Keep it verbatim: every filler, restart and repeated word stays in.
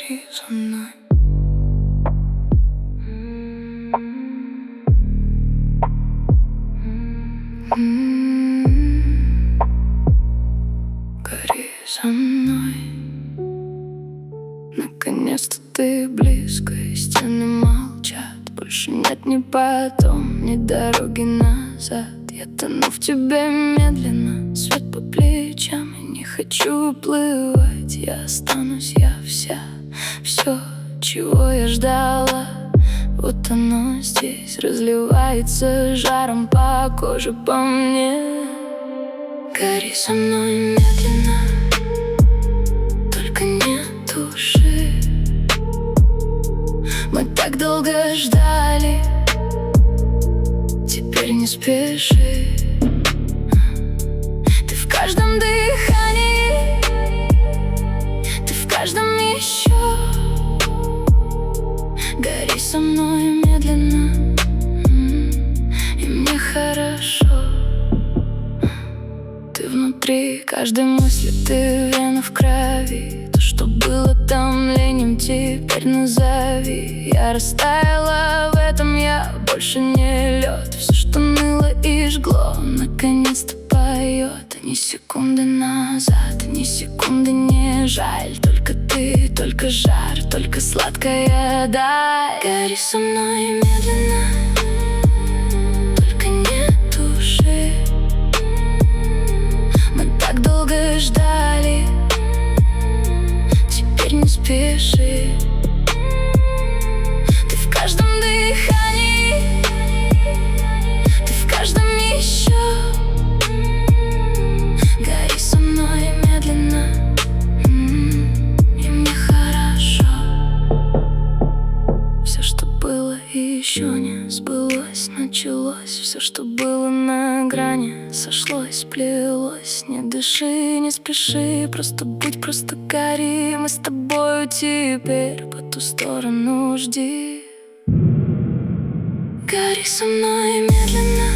гори со мной. Гори со мной. Наконец-то ты близко, и стены молчат. Больше нет ни потом, ни дороги назад. Я тону в тебе медленно, свет по плечам. И не хочу уплывать, я останусь, я вся. Все, чего я ждала, вот оно здесь разливается жаром по коже, по мне. Гори со мной медленно, только не туши. Мы так долго ждали, теперь не спеши. Ты в каждом дыхании, ты в каждом еще. Гори со мной медленно, и мне хорошо. Ты внутри каждой мысли, ты вена в крови. То, что было томлением, теперь назови. Я растаяла в этом, я больше не лед. Все, что ныло и жгло, наконец-то поет. Ни секунды назад, ни секунды не жаль. Только ты, только жар, только сладкая даль. Гори со мной медленно, только не туши. Мы так долго ждали, теперь не спеши. Ты в каждом дыхании, ты в каждом еще. Гори со мной медленно, и мне хорошо. Все, что было и еще не сбылось, началось. Все, что было на грани, сошлось, сплелось. Не дыши, не спеши, просто будь, просто гори. Мы с тобою теперь по ту сторону, жди. Гори со мной медленно,